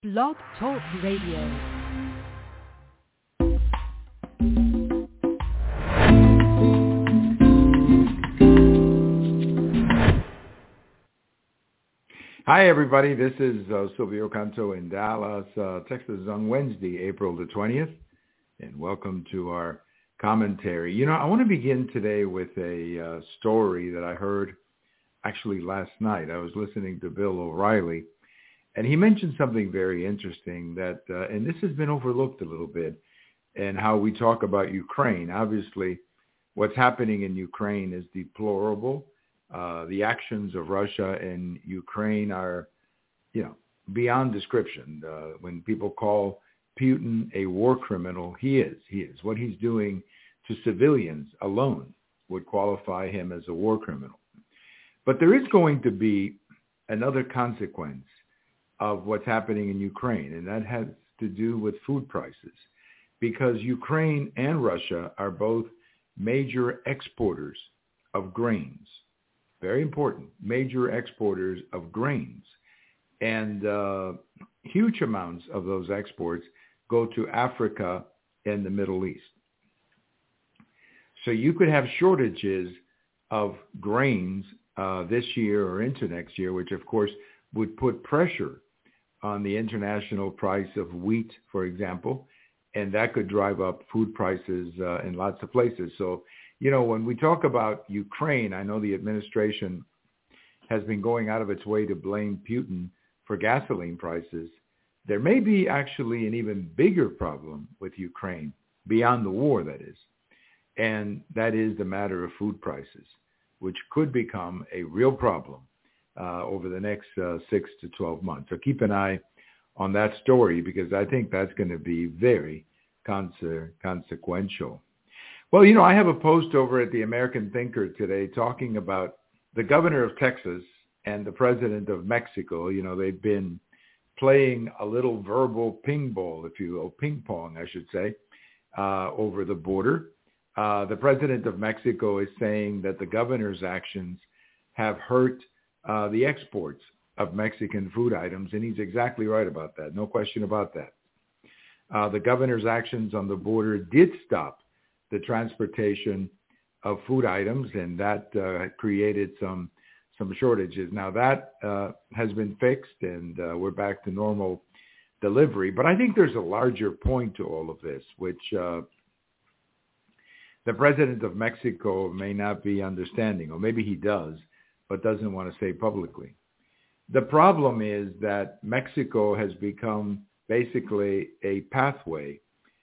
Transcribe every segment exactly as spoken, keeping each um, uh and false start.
Blog Talk Radio. Hi, everybody. This is uh, Silvio Canto in Dallas, uh, Texas on Wednesday, April the twentieth, and welcome to our commentary. You know, I want to begin today with a uh, story that I heard actually last night. I was listening to Bill O'Reilly, and he mentioned something very interesting that, uh, and this has been overlooked a little bit, and how we talk about Ukraine. Obviously, what's happening in Ukraine is deplorable. Uh, the actions of Russia and Ukraine are, you know, beyond description. Uh, when people call Putin a war criminal, he is. He is. What he's doing to civilians alone would qualify him as a war criminal. But there is going to be another consequence of what's happening in Ukraine, and that has to do with food prices, because Ukraine and Russia are both major exporters of grains. Very important, major exporters of grains. And uh, huge amounts of those exports go to Africa and the Middle East. So you could have shortages of grains uh, this year or into next year, which of course would put pressure on the international price of wheat, for example, and that could drive up food prices uh, in lots of places. So, you know, when we talk about Ukraine, I know the administration has been going out of its way to blame Putin for gasoline prices. There may be actually an even bigger problem with Ukraine, beyond the war, that is, and that is the matter of food prices, which could become a real problem uh, over the next uh, six to twelve months. So keep an eye on that story, because I think that's going to be very conse- consequential. Well, you know, I have a post over at the American Thinker today talking about the governor of Texas and the president of Mexico. You know, they've been playing a little verbal ping ball, if you will, ping pong, I should say, uh, over the border. Uh, the president of Mexico is saying that the governor's actions have hurt uh, the exports of Mexican food items, and he's exactly right about that. No question about that. Uh, the governor's actions on the border did stop the transportation of food items, and that uh, created some some shortages. Now that uh, has been fixed, and uh, we're back to normal delivery. But I think there's a larger point to all of this, which uh, the president of Mexico may not be understanding, or maybe he does, but doesn't want to say publicly. The problem is that Mexico has become basically a pathway,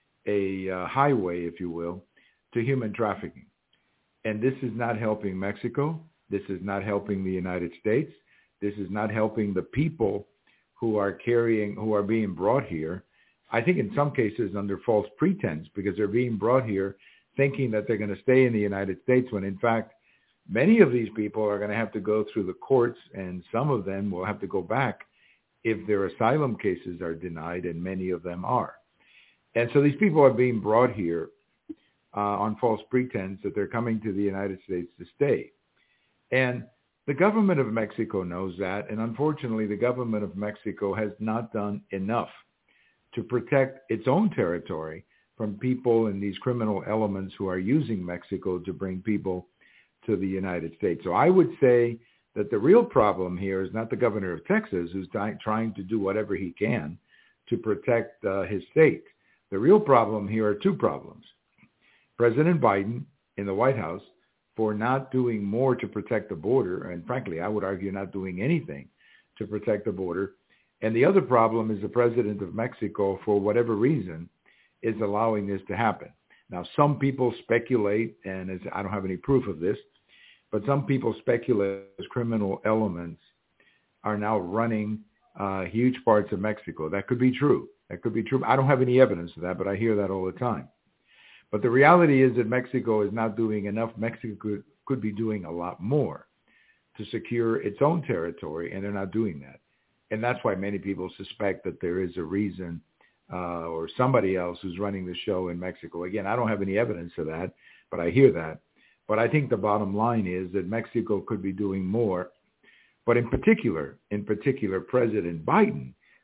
a uh, highway, if you will, to human trafficking. And this is not helping Mexico. This is not helping the United States. This is not helping the people who are carrying, who are being brought here, I think in some cases under false pretense, because they're being brought here thinking that they're going to stay in the United States, when in fact, many of these people are going to have to go through the courts, and some of them will have to go back if their asylum cases are denied, and many of them are. And so these people are being brought here Uh, on false pretense that they're coming to the United States to stay. And the government of Mexico knows that, and unfortunately the government of Mexico has not done enough to protect its own territory from people and these criminal elements who are using Mexico to bring people to the United States. So I would say that the real problem here is not the governor of Texas, who's di- trying to do whatever he can to protect uh, his state. The real problem here are two problems. President Biden in the White House for not doing more to protect the border, and frankly, I would argue not doing anything to protect the border. And the other problem is the president of Mexico, for whatever reason, is allowing this to happen. Now, some people speculate, and as, I don't have any proof of this, but some people speculate as criminal elements are now running uh, huge parts of Mexico. That could be true. That could be true. I don't have any evidence of that, but I hear that all the time. But the reality is that Mexico is not doing enough. Mexico could, could be doing a lot more to secure its own territory, and they're not doing that. And that's why many people suspect that there is a reason uh, or somebody else who's running the show in Mexico. Again, I don't have any evidence of that, but I hear that. But I think the bottom line is that Mexico could be doing more. But in particular, in particular, President Biden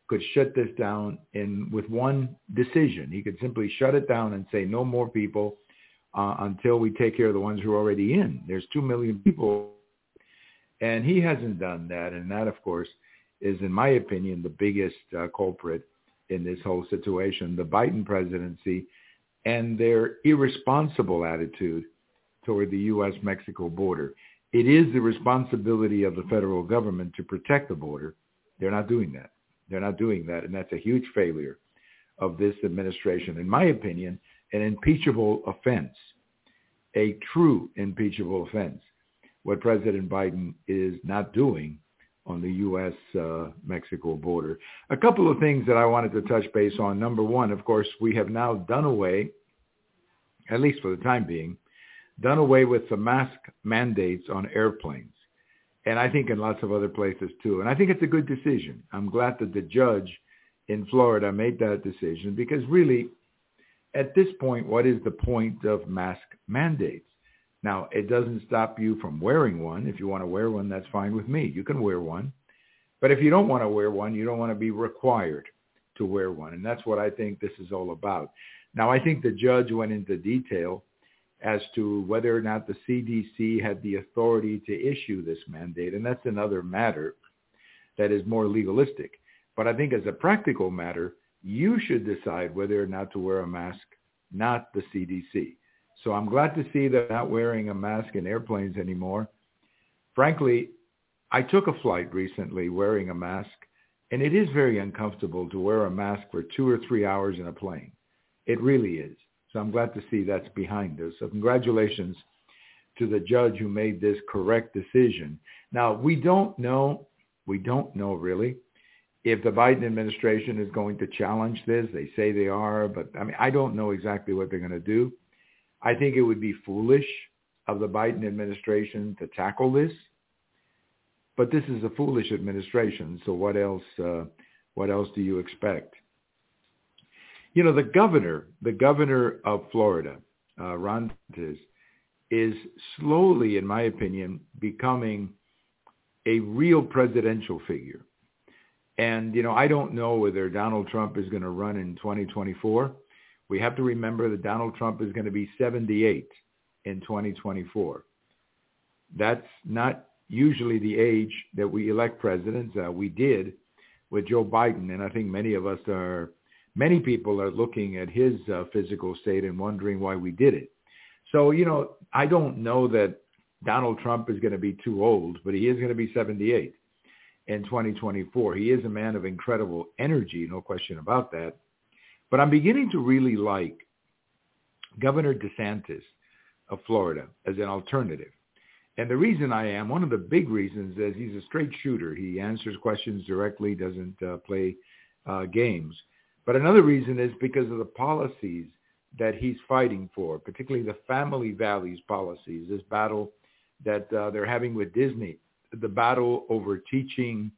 could shut this down in with one decision. He could simply shut it down and say no more people uh, until we take care of the ones who are already in. There's two million people, and he hasn't done that. And that, of course, is, in my opinion, the biggest uh, culprit in this whole situation, the Biden presidency and their irresponsible attitude toward the U S Mexico border. It is the responsibility of the federal government to protect the border. They're not doing that. They're not doing that, and that's a huge failure of this administration. In my opinion, an impeachable offense, a true impeachable offense, what President Biden is not doing on the U S Mexico border. A couple of things that I wanted to touch base on. Number one, of course, we have now done away, at least for the time being, done away with the mask mandates on airplanes. And I think in lots of other places too. And I think it's a good decision. I'm glad that the judge in Florida made that decision, because really, at this point, what is the point of mask mandates? Now, it doesn't stop you from wearing one. If you want to wear one, that's fine with me. You can wear one. But if you don't want to wear one, you don't want to be required to wear one. And that's what I think this is all about. Now, I think the judge went into detail as to whether or not the C D C had the authority to issue this mandate. And that's another matter that is more legalistic. But I think as a practical matter, you should decide whether or not to wear a mask, not the C D C. So I'm glad to see that not wearing a mask in airplanes anymore. Frankly, I took a flight recently wearing a mask, and it is very uncomfortable to wear a mask for two or three hours in a plane. It really is. So I'm glad to see that's behind us. So congratulations to the judge who made this correct decision. Now, we don't know, we don't know really, if the Biden administration is going to challenge this. They say they are, but I mean, I don't know exactly what they're going to do. I think it would be foolish of the Biden administration to tackle this, but this is a foolish administration. So what else, uh, what else do you expect? You know, the governor, the governor of Florida, uh, Ron DeSantis, is slowly, in my opinion, becoming a real presidential figure. And, you know, I don't know whether Donald Trump is going to run in twenty twenty-four. We have to remember that Donald Trump is going to be seventy-eight in twenty twenty-four. That's not usually the age that we elect presidents. Uh, we did with Joe Biden, and I think many of us are, many people are looking at his uh, physical state and wondering why we did it. So, you know, I don't know that Donald Trump is going to be too old, but he is going to be seventy-eight in twenty twenty-four. He is a man of incredible energy, no question about that. But I'm beginning to really like Governor DeSantis of Florida as an alternative. And the reason I am, one of the big reasons is he's a straight shooter. He answers questions directly, doesn't uh, play uh, games. But another reason is because of the policies that he's fighting for, particularly the family values policies, this battle that uh, they're having with Disney, the battle over teaching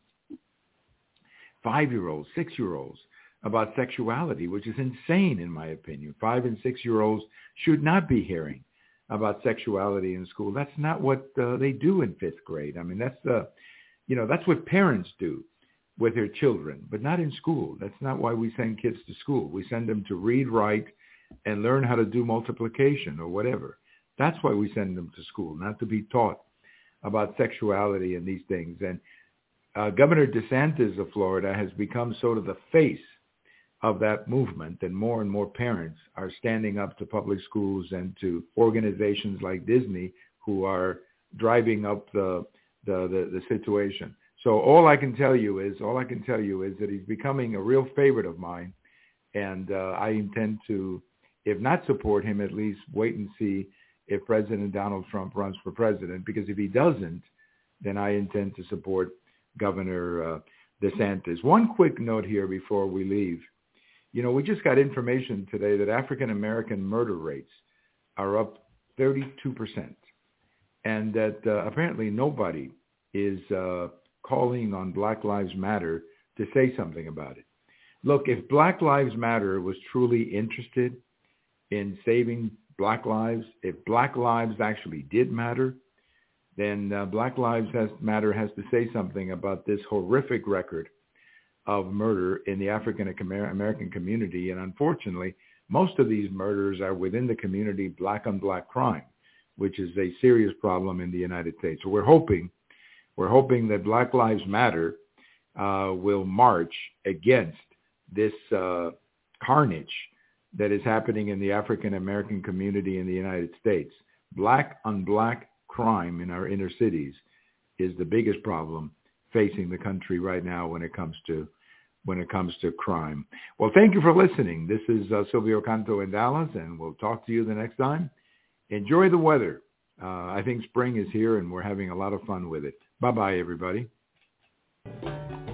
five-year-olds, six-year-olds about sexuality, which is insane in my opinion. Five and six-year-olds should not be hearing about sexuality in school. That's not what uh, they do in fifth grade. I mean, that's the, you know, that's what parents do with their children, but not in school. That's not why we send kids to school. We send them to read, write, and learn how to do multiplication or whatever. That's why we send them to school, not to be taught about sexuality and these things. And uh, Governor DeSantis of Florida has become sort of the face of that movement, and more and more parents are standing up to public schools and to organizations like Disney who are driving up the the, the, the situation. So all I can tell you is, all I can tell you is that he's becoming a real favorite of mine, and uh, I intend to, if not support him, at least wait and see if President Donald Trump runs for president, because if he doesn't, then I intend to support Governor uh, DeSantis. One quick note here before we leave. You know, we just got information today that African-American murder rates are up thirty-two percent, and that uh, apparently nobody is uh, calling on Black Lives Matter to say something about it. Look, if Black Lives Matter was truly interested in saving Black lives, if Black lives actually did matter, then uh, Black Lives has, Matter has to say something about this horrific record of murder in the African American community. And unfortunately, most of these murders are within the community black on black crime, which is a serious problem in the United States. So we're hoping, we're hoping that Black Lives Matter uh, will march against this uh, carnage that is happening in the African American community in the United States. Black on black crime in our inner cities is the biggest problem facing the country right now when it comes to when it comes to crime. Well, thank you for listening. This is uh, Silvio Canto in Dallas, and we'll talk to you the next time. Enjoy the weather. Uh, I think spring is here, and we're having a lot of fun with it. Bye-bye, everybody.